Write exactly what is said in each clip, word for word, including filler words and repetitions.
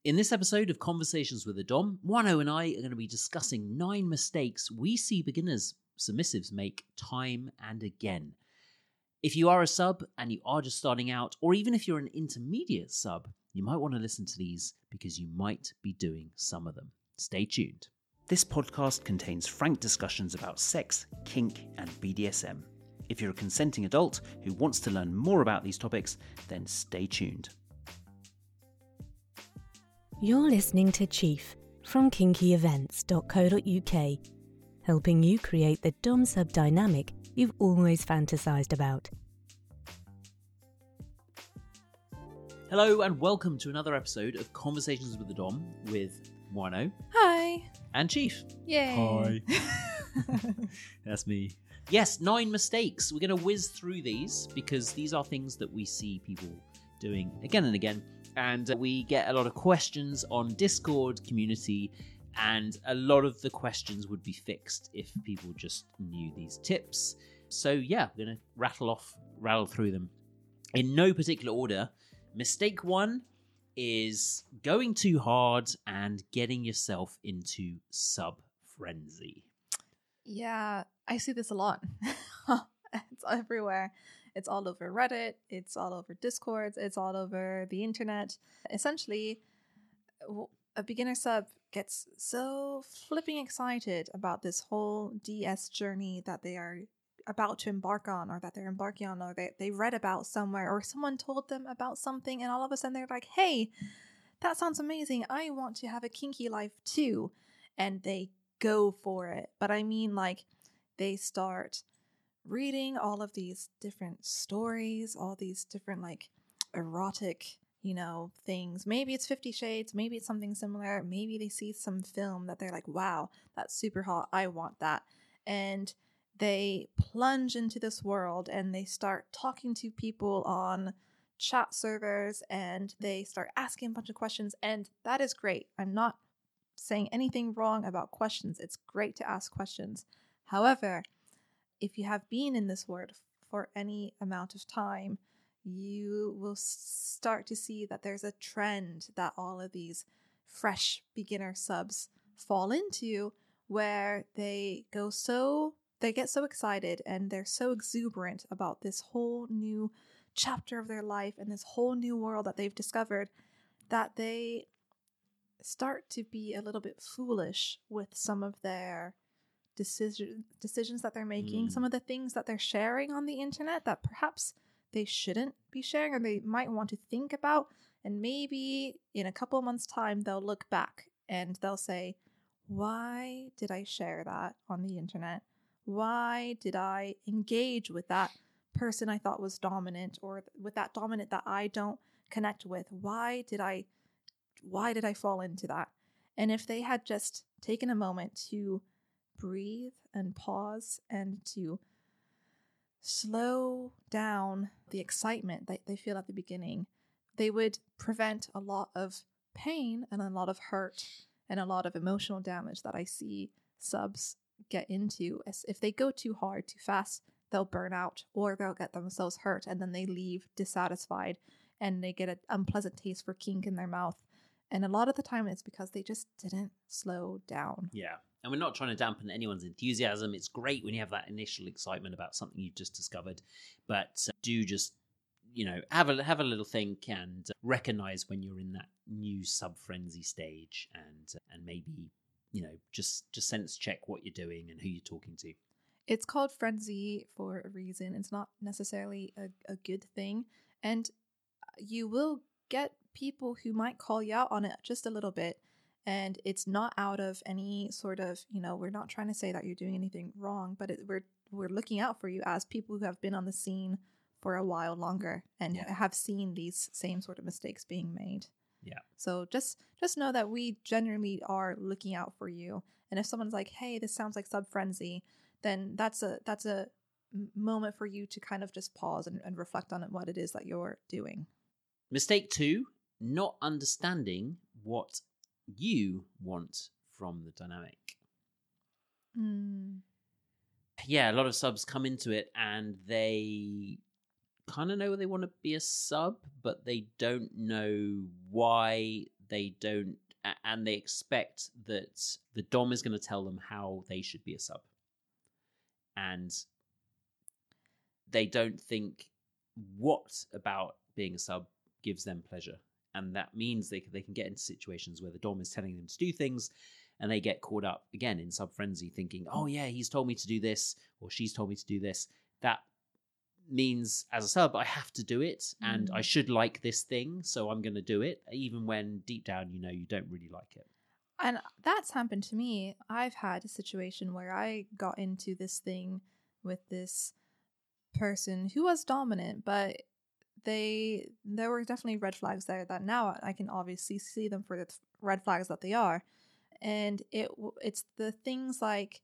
In this episode of Conversations with a Dom, Wano and I are going to be discussing nine mistakes we see beginners submissives make time and again. If you are a sub and you are just starting out, or even if you're an intermediate sub, you might want to listen to these because you might be doing some of them. Stay tuned. This podcast contains frank discussions about sex, kink, and B D S M. If you're a consenting adult who wants to learn more about these topics, then stay tuned. You're listening to Chief from kinky events dot co dot uk, helping you create the dom-sub dynamic you've always fantasized about. Hello and welcome to another episode of Conversations with the Dom with Wano. Hi. And Chief. Yay. Hi. That's me. Yes, nine mistakes. We're going to whiz through these because these are things that we see people doing again and again. And we get a lot of questions on Discord community, and a lot of the questions would be fixed if people just knew these tips. So yeah, we're going to rattle off, rattle through them in no particular order. Mistake one is going too hard and getting yourself into sub frenzy. Yeah, I see this a lot. It's everywhere. It's all over Reddit. It's all over Discords. It's all over the internet. Essentially, a beginner sub gets so flipping excited about this whole D S journey that they are about to embark on, or that they're embarking on, or they, they read about somewhere, or someone told them about something, and all of a sudden they're like, hey, that sounds amazing. I want to have a kinky life too. And they go for it. But I mean, like, they start reading all of these different stories, all these different like erotic, you know, things. Maybe it's Fifty Shades, maybe it's something similar. Maybe they see some film that they're like, wow, that's super hot. I want that. And they plunge into this world and they start talking to people on chat servers and they start asking a bunch of questions. And that is great. I'm not saying anything wrong about questions. It's great to ask questions. However, if you have been in this world for any amount of time, you will start to see that there's a trend that all of these fresh beginner subs fall into, where they go so, they get so excited and they're so exuberant about this whole new chapter of their life and this whole new world that they've discovered, that they start to be a little bit foolish with some of their decision decisions that they're making, mm. some of the things that they're sharing on the internet that perhaps they shouldn't be sharing, or they might want to think about. And maybe in a couple of months' time, they'll look back and they'll say, why did I share that on the internet? Why did I engage with that person I thought was dominant, or with that dominant that I don't connect with? Why did I why did I fall into that? And if they had just taken a moment to breathe and pause and to slow down the excitement that they feel at the beginning, they would prevent a lot of pain and a lot of hurt and a lot of emotional damage that I see subs get into. As if they go too hard, too fast, they'll burn out, or they'll get themselves hurt, and then they leave dissatisfied and they get an unpleasant taste for kink in their mouth. And a lot of the time it's because they just didn't slow down. Yeah. And we're not trying to dampen anyone's enthusiasm. It's great when you have that initial excitement about something you've just discovered. But uh, do just, you know, have a have a little think and uh, recognize when you're in that new sub-frenzy stage, and uh, and maybe, you know, just, just sense check what you're doing and who you're talking to. It's called frenzy for a reason. It's not necessarily a, a good thing. And you will get people who might call you out on it just a little bit. And it's not out of any sort of, you know, we're not trying to say that you're doing anything wrong, but it, we're we're looking out for you as people who have been on the scene for a while longer and yeah. have seen these same sort of mistakes being made. Yeah. So just just know that we generally are looking out for you. And if someone's like, hey, this sounds like sub frenzy, then that's a that's a moment for you to kind of just pause and, and reflect on what it is that you're doing. Mistake two, not understanding what you want from the dynamic. Mm. Yeah, a lot of subs come into it and they kind of know they want to be a sub, but they don't know why they don't, and they expect that the Dom is going to tell them how they should be a sub. And they don't think what about being a sub gives them pleasure. And that means they, they can get into situations where the Dom is telling them to do things, and they get caught up, again, in sub frenzy, thinking, oh yeah, he's told me to do this, or she's told me to do this. That means, as a sub, I have to do it, and Mm. I should like this thing, so I'm going to do it, even when deep down you know you don't really like it. And that's happened to me. I've had a situation where I got into this thing with this person who was dominant, but they there were definitely red flags there that now I can obviously see them for the red flags that they are. And it it's the things like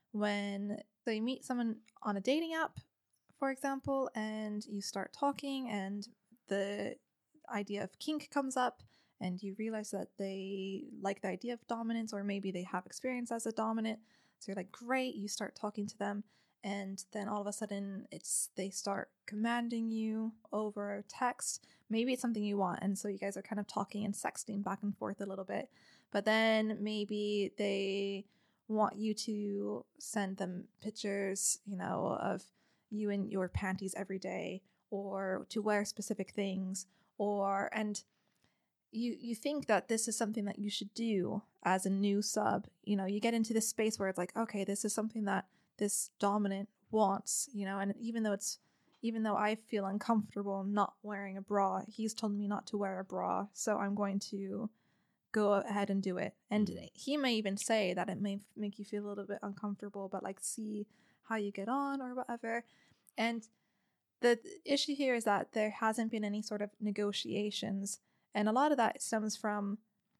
when so you meet someone on a dating app, for example, and you start talking, and the idea of kink comes up, and you realize that they like the idea of dominance, or maybe they have experience as a dominant. So you're like, great, you start talking to them, and then all of a sudden it's they start commanding you over text. Maybe it's something you want, and so you guys are kind of talking and sexting back and forth a little bit. But then maybe they want you to send them pictures, you know, of you in your panties every day, or to wear specific things, or and you you think that this is something that you should do as a new sub. You know, you get into this space where it's like, okay, this is something that this dominant wants, you know, and even though it's even though I feel uncomfortable not wearing a bra, he's told me not to wear a bra, so I'm going to go ahead and do it. And he may even say that it may make you feel a little bit uncomfortable, but like see how you get on or whatever. And the issue here is that there hasn't been any sort of negotiations, and a lot of that stems from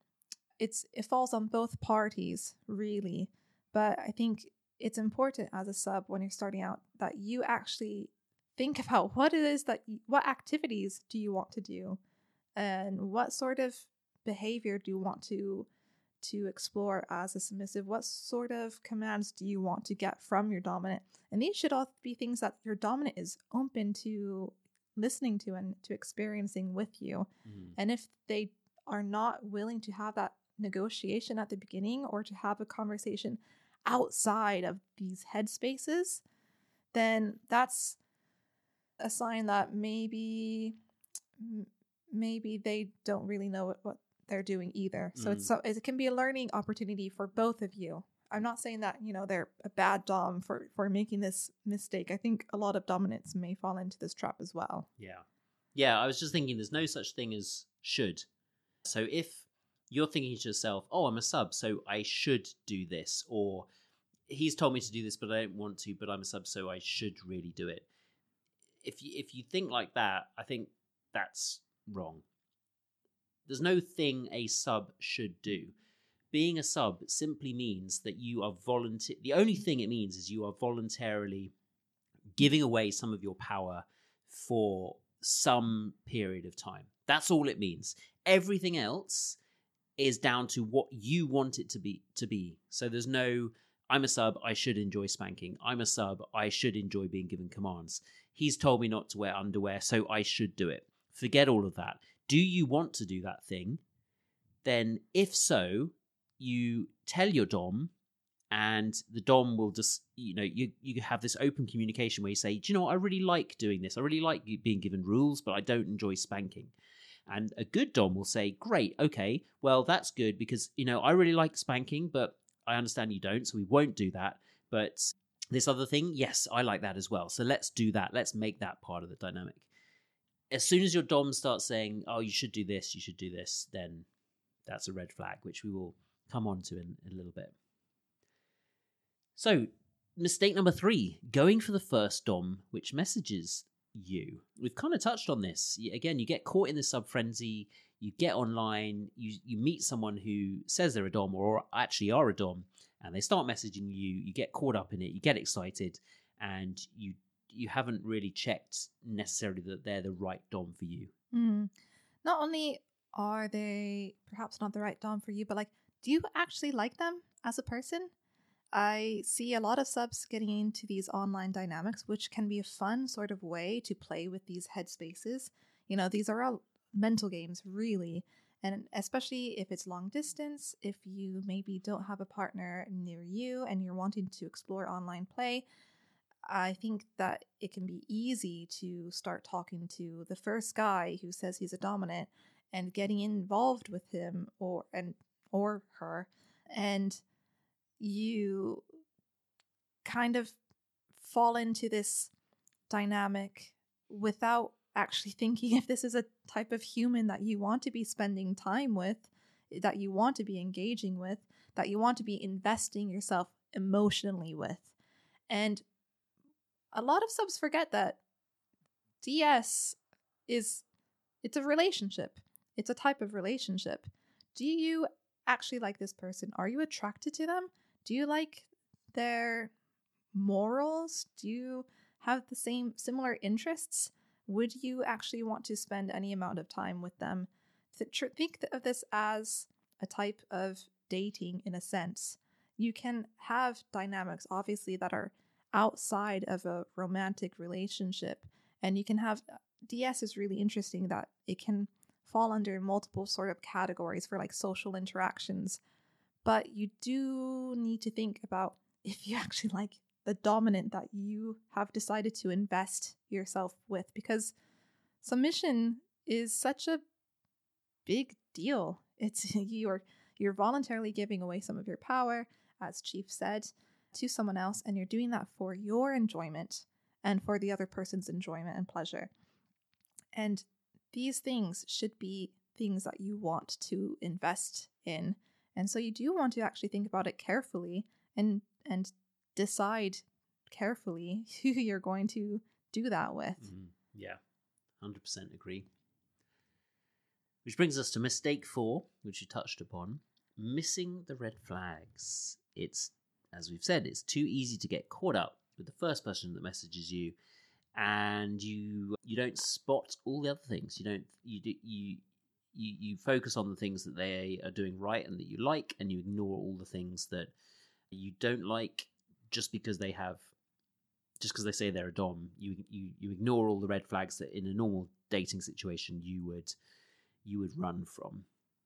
it's it falls on both parties really. But I think it's important as a sub when you're starting out that you actually think about what it is that you, what activities do you want to do, and what sort of behavior do you want to to explore as a submissive. What sort of commands do you want to get from your dominant? And these should all be things that your dominant is open to listening to and to experiencing with you. Mm. And if they are not willing to have that negotiation at the beginning, or to have a conversation outside of these headspaces, then that's a sign that maybe maybe they don't really know what, what they're doing either. So mm. it's so it can be a learning opportunity for both of you. I'm not saying that, you know, they're a bad dom for for making this mistake. I think a lot of dominants may fall into this trap as well. Yeah. Yeah, I was just thinking there's no such thing as should. So if you're thinking to yourself, oh, I'm a sub, so I should do this, or he's told me to do this, but I don't want to, but I'm a sub, so I should really do it. If you, if you think like that, I think that's wrong. There's no thing a sub should do. Being a sub simply means that you are volunteer. The only thing it means is you are voluntarily giving away some of your power for some period of time. That's all it means. Everything else is down to what you want it to be. To be. So there's no, I'm a sub, I should enjoy spanking. I'm a sub, I should enjoy being given commands. He's told me not to wear underwear, so I should do it. Forget all of that. Do you want to do that thing? Then if so, you tell your dom, and the dom will just, you know, you, you have this open communication where you say, do you know what, I really like doing this. I really like being given rules, but I don't enjoy spanking. And a good dom will say, great, okay, well, that's good because, you know, I really like spanking, but I understand you don't, so we won't do that. But this other thing, yes, I like that as well. So let's do that. Let's make that part of the dynamic. As soon as your dom starts saying, oh, you should do this, you should do this, then that's a red flag, which we will come on to in, in a little bit. So, mistake number three, going for the first dom which messages you. We've kind of touched on this. Again, you get caught in the sub frenzy, you get online, you, you meet someone who says they're a dom or actually are a dom, and they start messaging you, you get caught up in it, you get excited, and you you haven't really checked necessarily that they're the right dom for you. Mm. Not only are they perhaps not the right dom for you, but like, do you actually like them as a person? I see a lot of subs getting into these online dynamics, which can be a fun sort of way to play with these headspaces. You know, these are all mental games, really. And especially if it's long distance, if you maybe don't have a partner near you and you're wanting to explore online play, I think that it can be easy to start talking to the first guy who says he's a dominant and getting involved with him or and or her, and you kind of fall into this dynamic without actually thinking if this is a type of human that you want to be spending time with, that you want to be engaging with, that you want to be investing yourself emotionally with. And a lot of subs forget that D S is, it's a relationship. It's a type of relationship. Do you actually like this person? Are you attracted to them? Do you like their morals? Do you have the same similar interests? Would you actually want to spend any amount of time with them? Think of this as a type of dating in a sense. You can have dynamics, obviously, that are outside of a romantic relationship. And you can have, D S is really interesting that it can fall under multiple sort of categories for like social interactions. But you do need to think about if you actually like the dominant that you have decided to invest yourself with, because submission is such a big deal. It's you're you're voluntarily giving away some of your power, as Chief said, to someone else, and you're doing that for your enjoyment and for the other person's enjoyment and pleasure. And these things should be things that you want to invest in. And so you do want to actually think about it carefully and and decide carefully who you're going to do that with. Mm, yeah, one hundred percent agree. Which brings us to mistake four, which you touched upon, missing the red flags. It's, as we've said, it's too easy to get caught up with the first person that messages you, and you you don't spot all the other things. You don't you do, you you you focus on the things that they are doing right and that you like, and you ignore all the things that you don't like just because they have just because they say they're a dom. You you you ignore all the red flags that in a normal dating situation you would you would run from.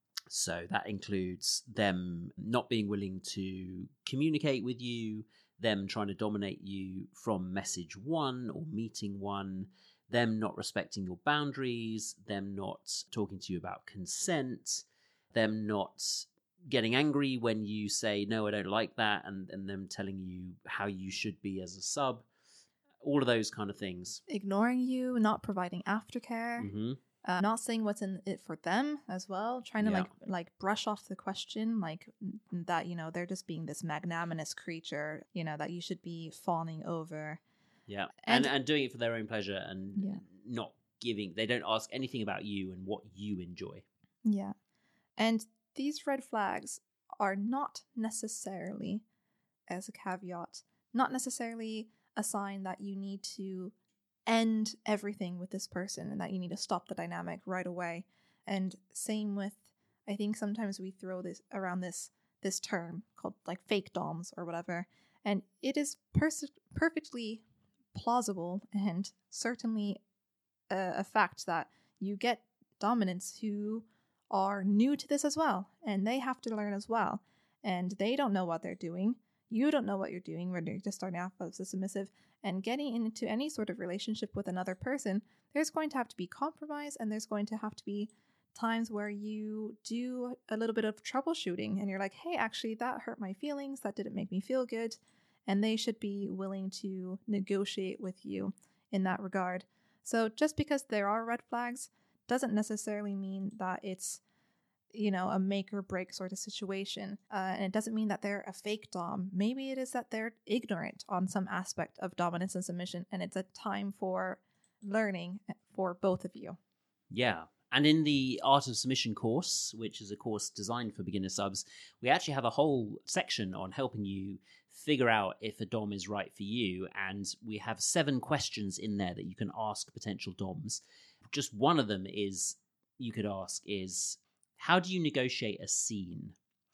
So that includes them not being willing to communicate with you, them trying to dominate you from message one or meeting one, them not respecting your boundaries, them not talking to you about consent, them not getting angry when you say, no, I don't like that, and, and them telling you how you should be as a sub. All of those kind of things. Ignoring you, not providing aftercare. Mm-hmm. Uh, not saying what's in it for them as well, trying to Yeah. like like brush off the question, like that, you know, they're just being this magnanimous creature, you know, that you should be fawning over. Yeah, and, And- and doing it for their own pleasure and Yeah. not giving, they don't ask anything about you and what you enjoy. Yeah. And these red flags are not necessarily, as a caveat, not necessarily a sign that you need to end everything with this person and that you need to stop the dynamic right away. And same with, I think sometimes we throw this around this this term called like fake doms or whatever, and it is pers- perfectly plausible and certainly a, a fact that you get dominants who are new to this as well, and they have to learn as well, and they don't know what they're doing. You don't know what you're doing when you're just starting off as a submissive, and getting into any sort of relationship with another person, there's going to have to be compromise, and there's going to have to be times where you do a little bit of troubleshooting, and you're like, hey, actually, that hurt my feelings, that didn't make me feel good, and they should be willing to negotiate with you in that regard. So just because there are red flags doesn't necessarily mean that it's, you know, a make or break sort of situation. Uh, and it doesn't mean that they're a fake dom. Maybe it is that they're ignorant on some aspect of dominance and submission, and it's a time for learning for both of you. Yeah. And in the Art of Submission course, which is a course designed for beginner subs, we actually have a whole section on helping you figure out if a dom is right for you. And we have seven questions in there that you can ask potential doms. Just one of them is, you could ask is, how do you negotiate a scene?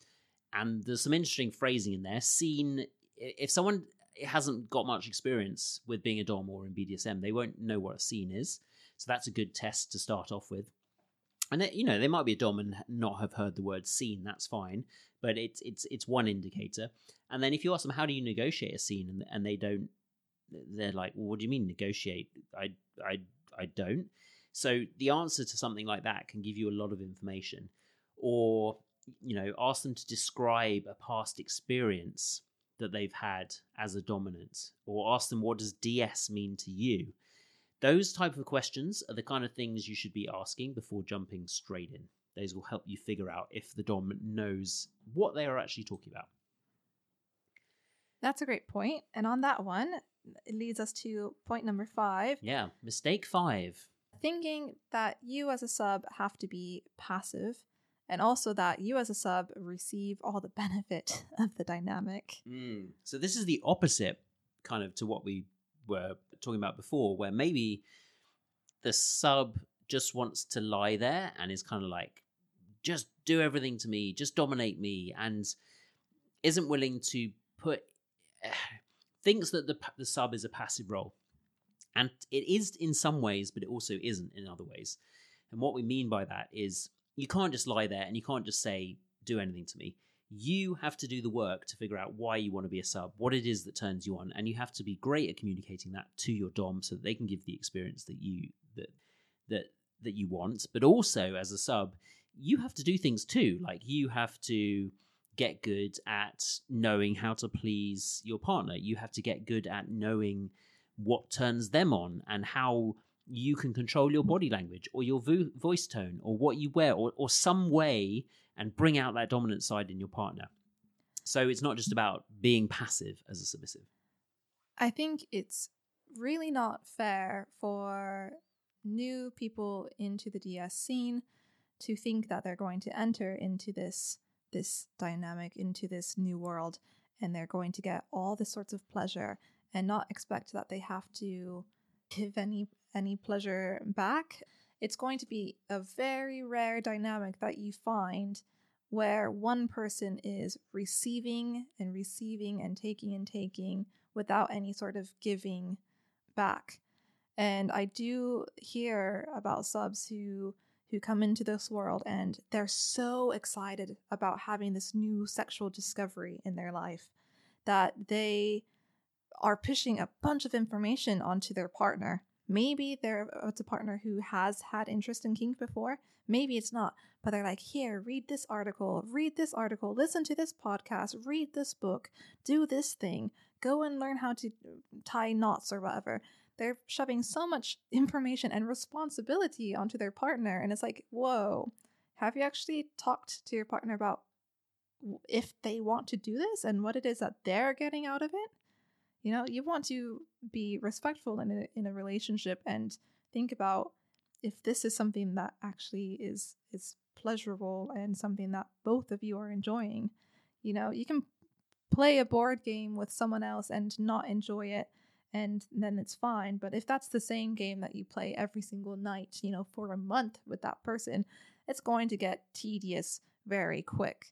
And there's some interesting phrasing in there. Scene, if someone hasn't got much experience with being a dom or in B D S M, they won't know what a scene is. So that's a good test to start off with. And they, you know, they might be a dom and not have heard the word scene. That's fine, but it's it's it's one indicator. And then if you ask them, how do you negotiate a scene, and and they don't, they're like, well, what do you mean negotiate? I I I don't. So the answer to something like that can give you a lot of information. Or, you know, ask them to describe a past experience that they've had as a dominant, or ask them, what does D S mean to you? Those type of questions are the kind of things you should be asking before jumping straight in. Those will help you figure out if the dom knows what they are actually talking about. That's a great point. And on that one, it leads us to point number five. Yeah, mistake five. Thinking that you as a sub have to be passive, and also that you as a sub receive all the benefit of the dynamic. Mm. So this is the opposite kind of to what we were talking about before, where maybe the sub just wants to lie there and is kind of like, just do everything to me, just dominate me, and isn't willing to put uh, thinks that the the sub is a passive role. And it is in some ways, but it also isn't in other ways. And what we mean by that is you can't just lie there and you can't just say, do anything to me. You have to do the work to figure out why you want to be a sub, what it is that turns you on, and you have to be great at communicating that to your dom so that they can give the experience that you that that that you want. But also, as a sub, you have to do things too. Like you have to get good at knowing how to please your partner. You have to get good at knowing what turns them on and how you can control your body language or your vo- voice tone or what you wear or, or some way and bring out that dominant side in your partner. So it's not just about being passive as a submissive. I think it's really not fair for new people into the D S scene to think that they're going to enter into this this dynamic, into this new world, and they're going to get all this sorts of pleasure and not expect that they have to give any any pleasure back. It's going to be a very rare dynamic that you find where one person is receiving and receiving and taking and taking without any sort of giving back. And I do hear about subs who who come into this world and they're so excited about having this new sexual discovery in their life that they are pushing a bunch of information onto their partner. Maybe they're it's a partner who has had interest in kink before. Maybe it's not. But they're like, here, read this article, read this article, listen to this podcast, read this book, do this thing, go and learn how to tie knots or whatever. They're shoving so much information and responsibility onto their partner. And it's like, whoa, have you actually talked to your partner about if they want to do this and what it is that they're getting out of it? You know, you want to be respectful in a, in a relationship and think about if this is something that actually is is pleasurable and something that both of you are enjoying. You know, you can play a board game with someone else and not enjoy it, and then it's fine. But if that's the same game that you play every single night, you know, for a month with that person, it's going to get tedious very quick.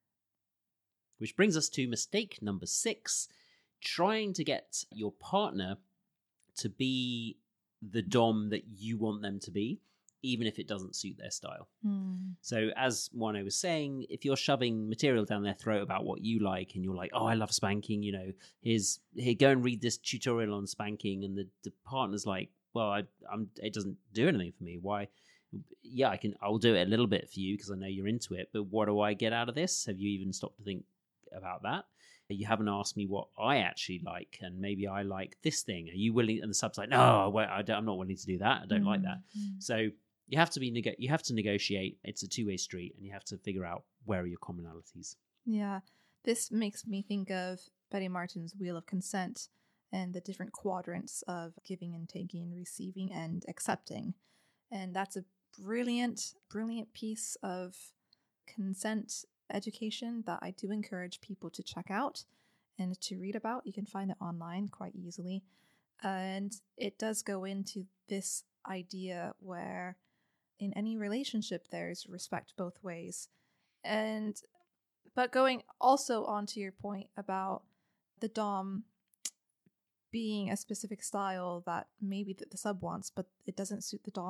Which brings us to mistake number six. Trying to get your partner to be the dom that you want them to be, even if it doesn't suit their style. Mm. So as Wano was saying, if you're shoving material down their throat about what you like and you're like, oh, I love spanking, you know, here's, here, go and read this tutorial on spanking. And the, the partner's like, well, I, I'm, it doesn't do anything for me. Why? Yeah, I can, I'll do it a little bit for you because I know you're into it, but what do I get out of this? Have you even stopped to think about that? You haven't asked me what I actually like, and maybe I like this thing. Are you willing? And the sub's like, no, well, I don't, I'm not willing to do that. I don't mm-hmm. like that. Mm-hmm. So you have to be neg- you have to negotiate. It's a two way street, and you have to figure out where are your commonalities. Yeah, this makes me think of Betty Martin's Wheel of Consent and the different quadrants of giving and taking, receiving and accepting, and that's a brilliant, brilliant piece of consent education that I do encourage people to check out and to read about. You can find it online quite easily. And it does go into this idea where in any relationship there's respect both ways. And but going also onto your point about the dom being a specific style that maybe the, the sub wants, but it doesn't suit the dom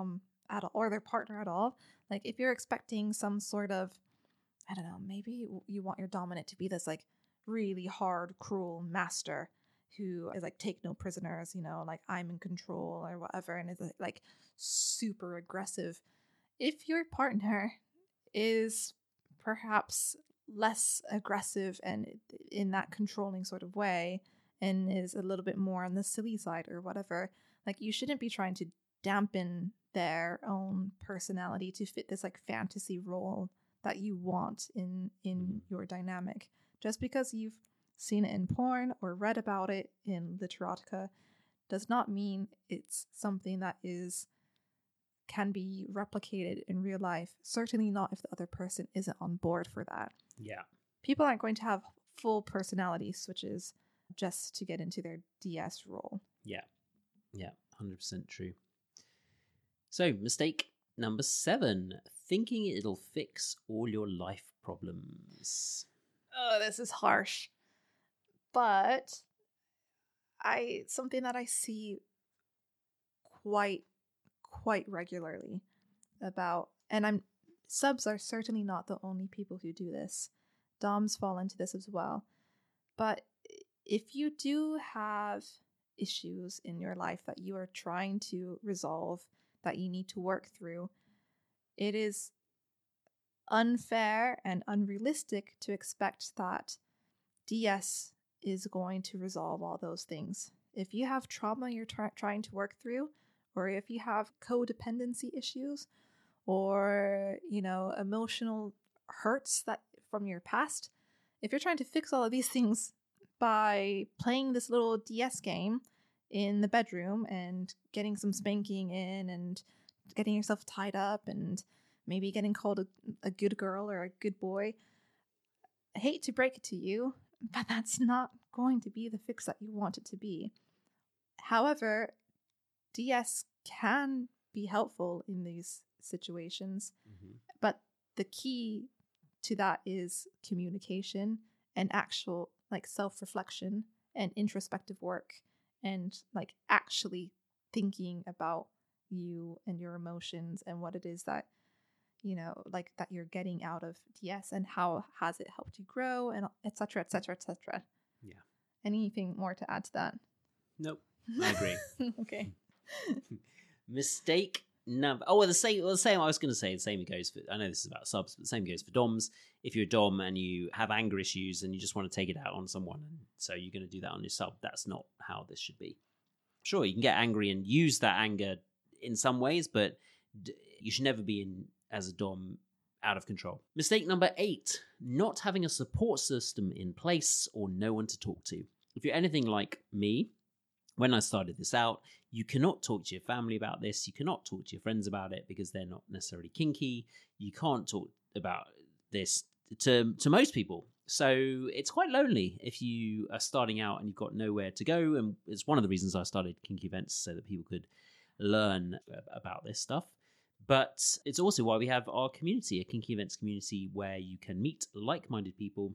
at all, or their partner at all. Like if you're expecting some sort of, I don't know, maybe you want your dominant to be this like really hard, cruel master who is like, take no prisoners, you know, like I'm in control or whatever, and is like super aggressive. If your partner is perhaps less aggressive and in that controlling sort of way and is a little bit more on the silly side or whatever, like you shouldn't be trying to dampen their own personality to fit this like fantasy role that you want in in your dynamic. Just because you've seen it in porn or read about it in literotica does not mean it's something that is can be replicated in real life. Certainly not if the other person isn't on board for that. Yeah. People aren't going to have full personality switches just to get into their D S role. Yeah. Yeah, one hundred percent true. So, mistake number seven, thinking it'll fix all your life problems. Oh, this is harsh. But I something that I see quite quite regularly about, and I'm subs are certainly not the only people who do this. Doms fall into this as well. But if you do have issues in your life that you are trying to resolve, that you need to work through, it is unfair and unrealistic to expect that D S is going to resolve all those things. If you have trauma you're tra- trying to work through, or if you have codependency issues, or, you know, emotional hurts that from your past, if you're trying to fix all of these things by playing this little D S game in the bedroom and getting some spanking in and getting yourself tied up and maybe getting called a, a good girl or a good boy, I hate to break it to you, but that's not going to be the fix that you want it to be. However, D S can be helpful in these situations, mm-hmm. but the key to that is communication and actual like self-reflection and introspective work and like actually thinking about you and your emotions and what it is that, you know, like that you're getting out of D S and how has it helped you grow and et cetera, et cetera, et cetera. Yeah. Anything more to add to that? Nope. I agree. Okay. Mistake number. Oh, well, the same. Well, the same. I was going to say the same goes for. I know this is about subs, but the same goes for doms. If you're a dom and you have anger issues and you just want to take it out on someone, and so you're going to do that on your sub, that's not how this should be. Sure, you can get angry and use that anger in some ways, but d- you should never be in as a dom out of control. Mistake number eight: not having a support system in place or no one to talk to. If you're anything like me, when I started this out, you cannot talk to your family about this. You cannot talk to your friends about it because they're not necessarily kinky. You can't talk about this to, to most people. So it's quite lonely if you are starting out and you've got nowhere to go. And it's one of the reasons I started Kinky Events, so that people could learn about this stuff. But it's also why we have our community, a Kinky Events community, where you can meet like-minded people,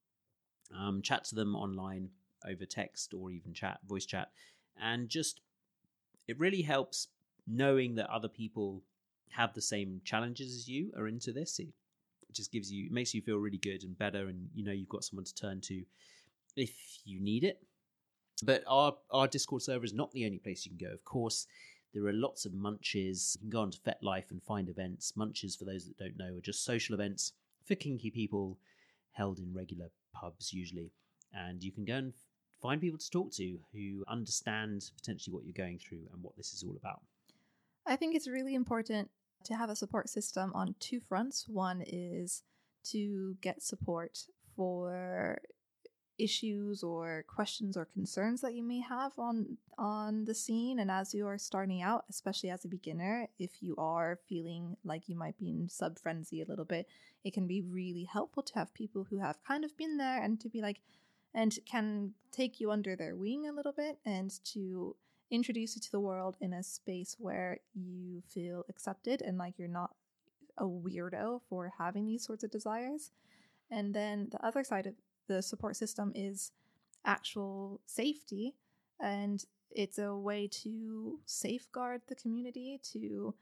um, chat to them online, over text or even chat, voice chat, and just it really helps knowing that other people have the same challenges as you, are into this. It just gives you, it makes you feel really good and better, and you know you've got someone to turn to if you need it. But our our Discord server is not the only place you can go. Of course, there are lots of munches. You can go onto FetLife and find events. Munches, for those that don't know, are just social events for kinky people held in regular pubs usually, and you can go and find people to talk to who understand potentially what you're going through and what this is all about. I think it's really important to have a support system on two fronts. One is to get support for issues or questions or concerns that you may have on on the scene, and as you are starting out, especially as a beginner, if you are feeling like you might be in sub frenzy a little bit, it can be really helpful to have people who have kind of been there and to be like, and can take you under their wing a little bit and to introduce you to the world in a space where you feel accepted and like you're not a weirdo for having these sorts of desires. And then the other side of the support system is actual safety, and it's a way to safeguard the community, to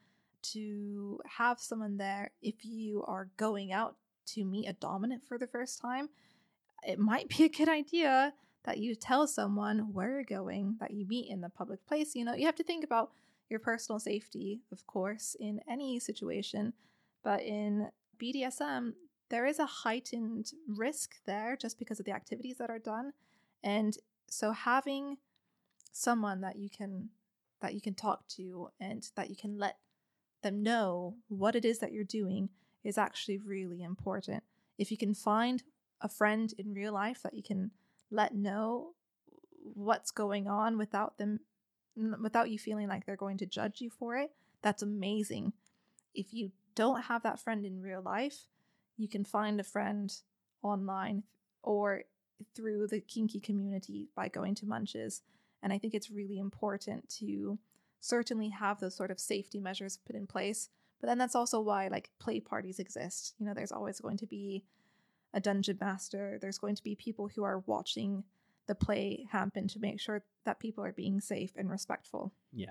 to have someone there if you are going out to meet a dominant for the first time. It might be a good idea that you tell someone where you're going, that you meet in the public place. You know, you have to think about your personal safety, of course, in any situation. But in B D S M, there is a heightened risk there just because of the activities that are done. And so having someone that you can that you can talk to and that you can let them know what it is that you're doing is actually really important. If you can find a friend in real life that you can let know what's going on without them without you feeling like they're going to judge you for it, that's amazing. If you don't have that friend in real life, you can find a friend online or through the kinky community by going to Munches. And I think it's really important to certainly have those sort of safety measures put in place. But then that's also why like play parties exist. You know, there's always going to be a dungeon master. There's going to be people who are watching the play happen to make sure that people are being safe and respectful. Yeah.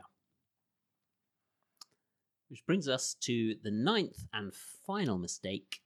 Which brings us to the ninth and final mistake,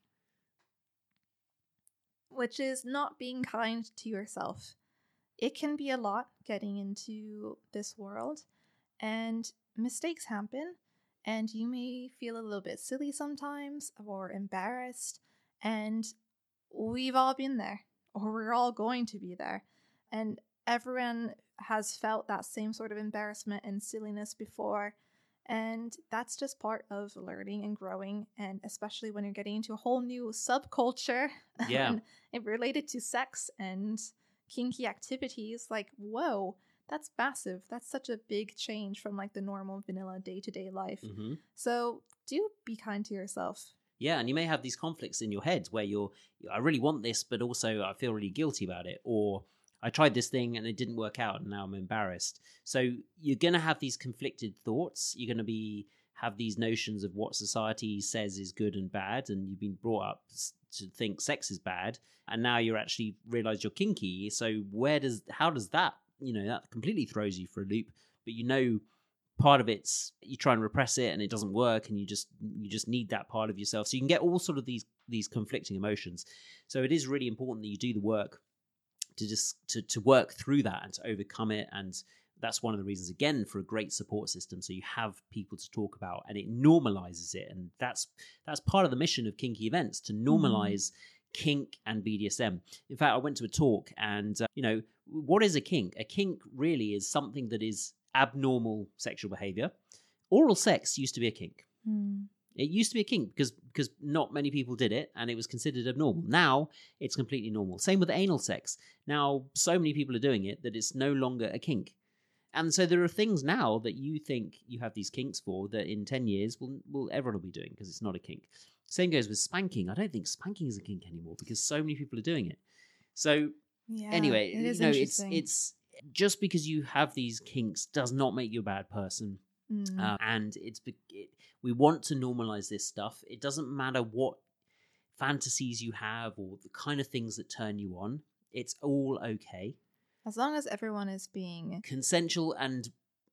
which is not being kind to yourself. It can be a lot getting into this world, and mistakes happen, and you may feel a little bit silly sometimes or embarrassed, and we've all been there, or we're all going to be there, and everyone has felt that same sort of embarrassment and silliness before, and that's just part of learning and growing, and especially when you're getting into a whole new subculture yeah. and it related to sex and kinky activities, like, whoa, that's massive. That's such a big change from like the normal vanilla day-to-day life. Mm-hmm. So do be kind to yourself. Yeah, and you may have these conflicts in your head where you're, I really want this, but also I feel really guilty about it. Or I tried this thing and it didn't work out and now I'm embarrassed. So you're going to have these conflicted thoughts. You're going to be have these notions of what society says is good and bad, and you've been brought up to think sex is bad, and now you're actually realize you're kinky. So where does, how does that, you know, that completely throws you for a loop. But you know, part of it's you try and repress it and it doesn't work, and you just you just need that part of yourself. So you can get all sort of these these conflicting emotions. So it is really important that you do the work to just to, to work through that and to overcome it. And that's one of the reasons, again, for a great support system. So you have people to talk about, and it normalizes it. And that's that's part of the mission of Kinky Events, to normalize mm. kink and B D S M. In fact, I went to a talk, and uh, you know, what is a kink? A kink really is something that is abnormal sexual behavior. Oral sex used to be a kink. Mm. It used to be a kink because because not many people did it, and it was considered abnormal. Now it's completely normal. Same with anal sex. Now so many people are doing it that it's no longer a kink. And so there are things now that you think you have these kinks for that in ten years will, will everyone will be doing because it's not a kink. Same goes with spanking. I don't think spanking is a kink anymore because so many people are doing it. So yeah, anyway, it is you know, it's interesting. it's just because you have these kinks does not make you a bad person. Mm. Uh, and it's it, we want to normalize this stuff. It doesn't matter what fantasies you have or the kind of things that turn you on. It's all okay. As long as everyone is being consensual and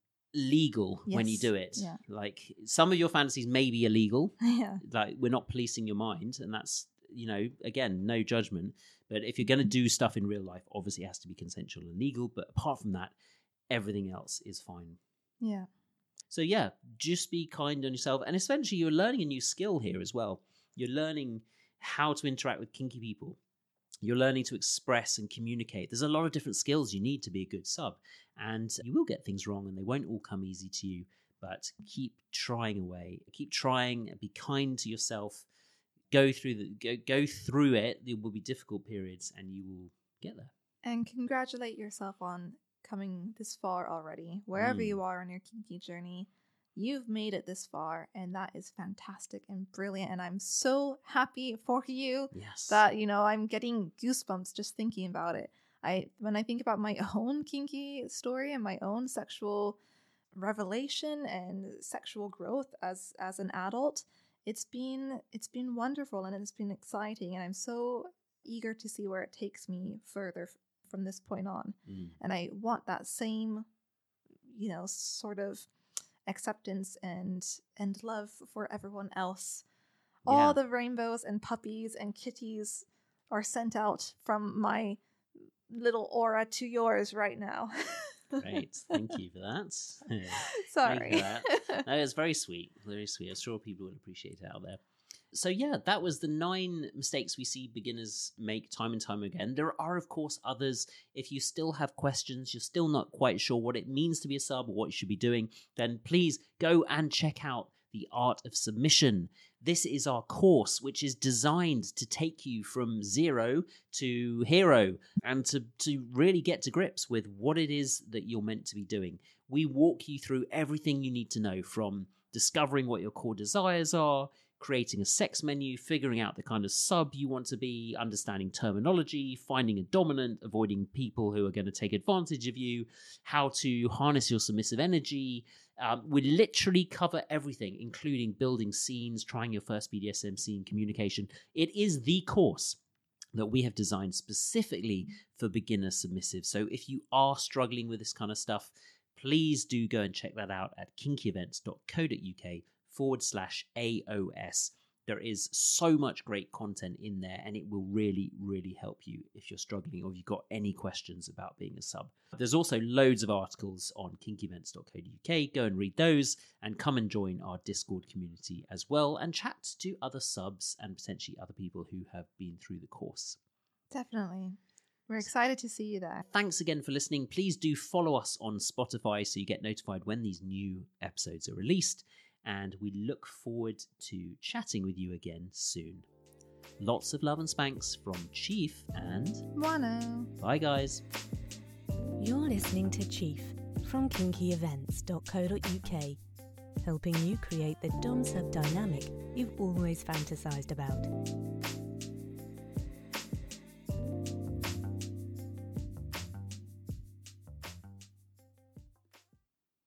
legal yes. when you do it. Yeah. Like some of your fantasies may be illegal. Yeah. Like we're not policing your mind, and that's, you know, again, no judgment. But if you're going to do stuff in real life, obviously it has to be consensual and legal. But apart from that, everything else is fine. Yeah. So yeah, just be kind on yourself. And essentially you're learning a new skill here as well. You're learning how to interact with kinky people. You're learning to express and communicate. There's a lot of different skills you need to be a good sub. And you will get things wrong and they won't all come easy to you. But keep trying away. Keep trying. Be kind to yourself. Go through the go, go through it. There will be difficult periods and you will get there. And congratulate yourself on coming this far already. Wherever mm. you are on your kinky journey, you've made it this far, and that is fantastic and brilliant. And I'm so happy for you yes. that, you know, I'm getting goosebumps just thinking about it. I when I think about my own kinky story and my own sexual revelation and sexual growth as as an adult, it's been it's been wonderful and it's been exciting, and I'm so eager to see where it takes me further f- from this point on. Mm. And I want that same, you know, sort of acceptance and and love for everyone else. Yeah. All the rainbows and puppies and kitties are sent out from my little aura to yours right now. Great. Thank you for that. Sorry. Thank you for that. No, it's very sweet. Very sweet. I'm sure people will appreciate it out there. So yeah, that was the nine mistakes we see beginners make time and time again. There are, of course, others. If you still have questions, you're still not quite sure what it means to be a sub or what you should be doing, then please go and check out The Art of Submission. This is our course, which is designed to take you from zero to hero and to, to really get to grips with what it is that you're meant to be doing. We walk you through everything you need to know, from discovering what your core desires are, creating a sex menu, figuring out the kind of sub you want to be, understanding terminology, finding a dominant, avoiding people who are going to take advantage of you, how to harness your submissive energy. Um, we literally cover everything, including building scenes, trying your first B D S M scene, communication. It is the course that we have designed specifically for beginner submissive. So if you are struggling with this kind of stuff, please do go and check that out at kinkyevents.co.uk forward slash AOS. There is so much great content in there, and it will really, really help you if you're struggling or if you've got any questions about being a sub. There's also loads of articles on kinkyevents.co.uk. Go and read those and come and join our Discord community as well and chat to other subs and potentially other people who have been through the course. Definitely. We're excited to see you there. Thanks again for listening. Please do follow us on Spotify so you get notified when these new episodes are released. And we look forward to chatting with you again soon. Lots of love and spanks from Chief and Mono. Bye, guys. You're listening to Chief from kinky events dot co dot uk, helping you create the dom sub dynamic you've always fantasized about.